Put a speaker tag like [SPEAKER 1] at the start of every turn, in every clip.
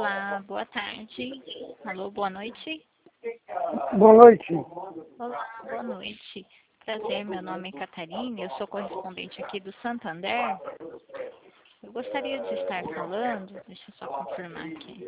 [SPEAKER 1] Olá, boa tarde. Alô, boa noite.
[SPEAKER 2] Boa noite.
[SPEAKER 1] Olá, boa noite. Prazer, meu nome é Catarina, eu sou correspondente aqui do Santander. Eu gostaria de estar falando, deixa eu só confirmar aqui.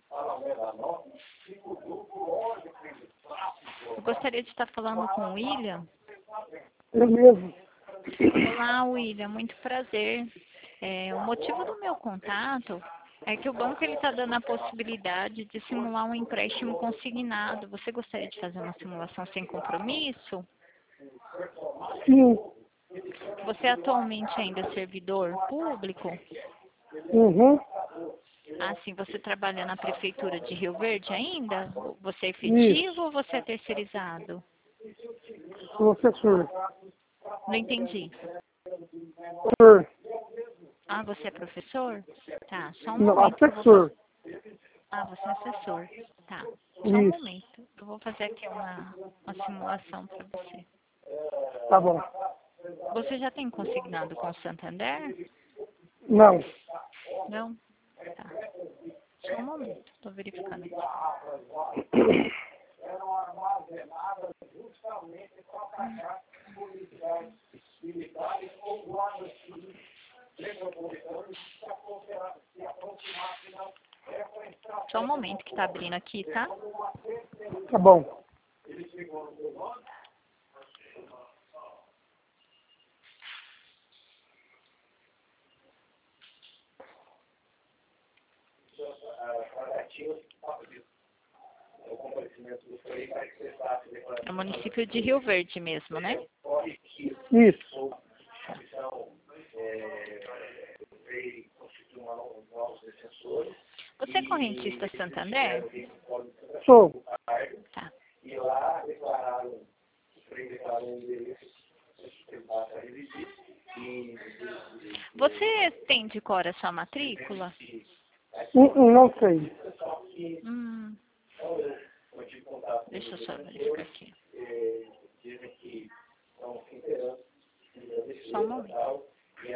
[SPEAKER 1] Eu gostaria de estar falando com o William.
[SPEAKER 2] Eu mesmo.
[SPEAKER 1] Olá, William, muito prazer. O motivo do meu contato é que o banco está dando a possibilidade de simular um empréstimo consignado. Você gostaria de fazer uma simulação sem compromisso?
[SPEAKER 2] Sim.
[SPEAKER 1] Você atualmente ainda é servidor público?
[SPEAKER 2] Uhum.
[SPEAKER 1] Ah, sim, você trabalha na Prefeitura de Rio Verde ainda? Você é efetivo
[SPEAKER 2] Isso.
[SPEAKER 1] ou você é terceirizado?
[SPEAKER 2] Professor.
[SPEAKER 1] Não entendi.
[SPEAKER 2] Professor.
[SPEAKER 1] Ah, você é professor? Tá, só um
[SPEAKER 2] Não,
[SPEAKER 1] momento que eu vou fazer.
[SPEAKER 2] assessor.
[SPEAKER 1] Ah, você é assessor. Tá, só um
[SPEAKER 2] Isso.
[SPEAKER 1] momento. Eu vou fazer aqui uma simulação para você.
[SPEAKER 2] Tá bom.
[SPEAKER 1] Você já tem consignado com o Santander?
[SPEAKER 2] Não.
[SPEAKER 1] Não? Tá. Só um momento, estou verificando aqui. Só um momento que está abrindo aqui, tá?
[SPEAKER 2] Tá bom.
[SPEAKER 1] É o município de Rio Verde mesmo, né?
[SPEAKER 2] Isso.
[SPEAKER 1] Você é correntista Santander?
[SPEAKER 2] Sou.
[SPEAKER 1] Tá. Você tem de cor a sua matrícula?
[SPEAKER 2] Não sei.
[SPEAKER 1] Hum, deixa eu só verificar aqui. Só um momento.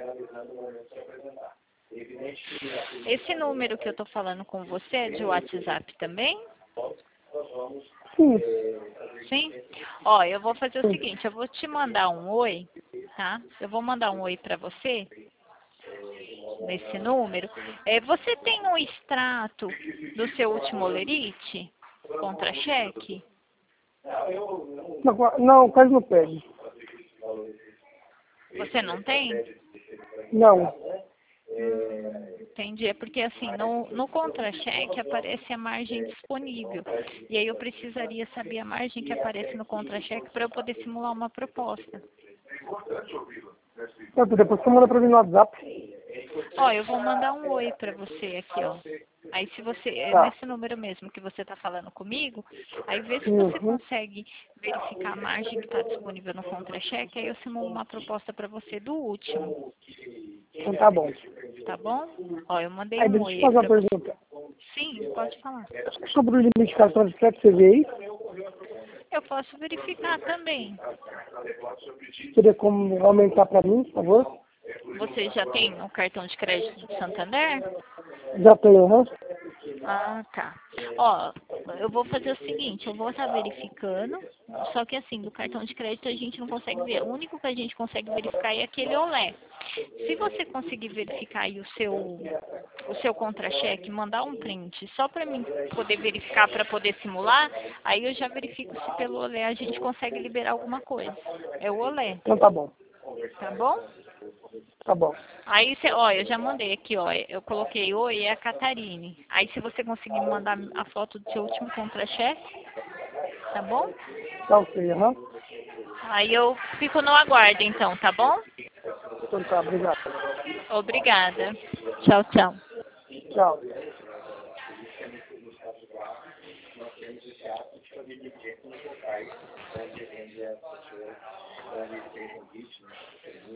[SPEAKER 1] Esse número que eu tô falando com você é de WhatsApp também?
[SPEAKER 2] Sim.
[SPEAKER 1] Sim? Ó, eu vou fazer o seguinte, eu vou te mandar um oi, tá? Eu vou mandar um oi pra você, nesse número. Você tem um extrato do seu último olerite? Contra-cheque?
[SPEAKER 2] Não, quase não pede.
[SPEAKER 1] Você não tem?
[SPEAKER 2] Não.
[SPEAKER 1] Entendi. É porque assim, no contra-cheque aparece a margem disponível. E aí eu precisaria saber a margem que aparece no contra-cheque para eu poder simular uma proposta.
[SPEAKER 2] Depois você manda pra mim no WhatsApp.
[SPEAKER 1] Ó, eu vou mandar um oi para você aqui, ó. Aí se você,
[SPEAKER 2] Tá.
[SPEAKER 1] nesse número mesmo que você está falando comigo, aí vê se você
[SPEAKER 2] Uhum.
[SPEAKER 1] consegue verificar a margem que está disponível no contra-cheque, aí eu simulo uma proposta para você do último,
[SPEAKER 2] Então tá bom.
[SPEAKER 1] tá bom? Ó, eu mandei
[SPEAKER 2] Aí
[SPEAKER 1] um
[SPEAKER 2] deixa eu te
[SPEAKER 1] oi aí
[SPEAKER 2] fazer uma
[SPEAKER 1] para você.
[SPEAKER 2] pergunta.
[SPEAKER 1] Sim, pode falar.
[SPEAKER 2] Sobre o limite de cartão de crédito, você vê aí?
[SPEAKER 1] Eu posso verificar também.
[SPEAKER 2] Teria como aumentar pra mim, por favor?
[SPEAKER 1] Você já tem o cartão de crédito do Santander?
[SPEAKER 2] Já tenho, né?
[SPEAKER 1] Ah, tá. Ó, eu vou fazer o seguinte, eu vou estar verificando, só que assim, do cartão de crédito a gente não consegue ver. O único que a gente consegue verificar é aquele Olé. Se você conseguir verificar aí o seu contra-cheque, mandar um print só para mim poder verificar, para poder simular, aí eu já verifico se pelo Olé a gente consegue liberar alguma coisa. É o Olé,
[SPEAKER 2] Então tá bom.
[SPEAKER 1] tá bom?
[SPEAKER 2] Tá bom.
[SPEAKER 1] Aí, ó, eu já mandei aqui, ó, eu coloquei oi, é a Catarine. Aí, se você conseguir me mandar a foto do seu último contra-cheque, tá bom?
[SPEAKER 2] Tá ok, aham.
[SPEAKER 1] Aí eu fico no aguardo, então, tá bom?
[SPEAKER 2] Então tá, obrigado.
[SPEAKER 1] Obrigada. Tchau, tchau.
[SPEAKER 2] Tchau.